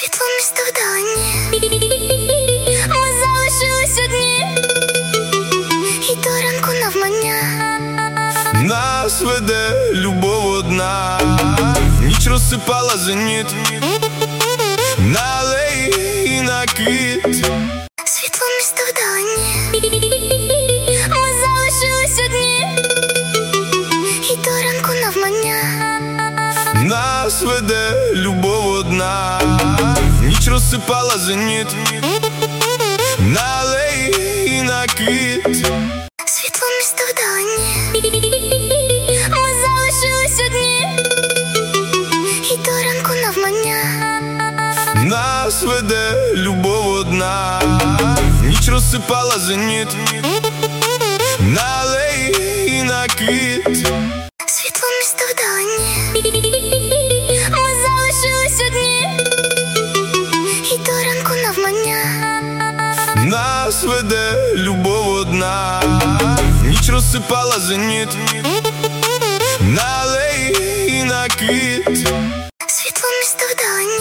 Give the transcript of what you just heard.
Світло місто вдалині, ми залишились одні, і до ранку навмання нас веде любов одна. Ніч розсипала зеніт на алеї і на кит. Світло місто вдалині, ми залишились одні, і до ранку навмання нас веде любов одна. Ніч розсипала зеніт на алеї і на кит. Світло місто вдалині, ми залишились одні, і до ранку навмання нас веде любов одна. Ніч розсипала зеніт на алеї і на кит. Світло місто вдалині, ми залишились одні, і до ранку навмання нас веде любов одна. Ніч розсипала зеніт на алеї і на кит. Світло місто вдалині.